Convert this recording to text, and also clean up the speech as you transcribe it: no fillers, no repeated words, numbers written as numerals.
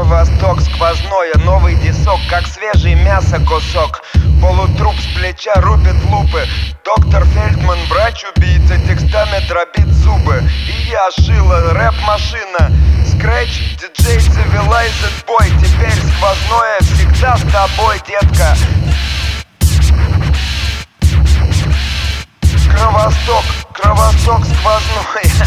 Кровосток сквозное, новый дисок, как свежее мясо кусок. Полутруп с плеча рубит лупы. Доктор Фельдман, врач-убийца, текстами дробит зубы. И я шила, рэп-машина, скретч, диджей, civilized boy. Теперь сквозное всегда с тобой, детка. Кровосток сквозной.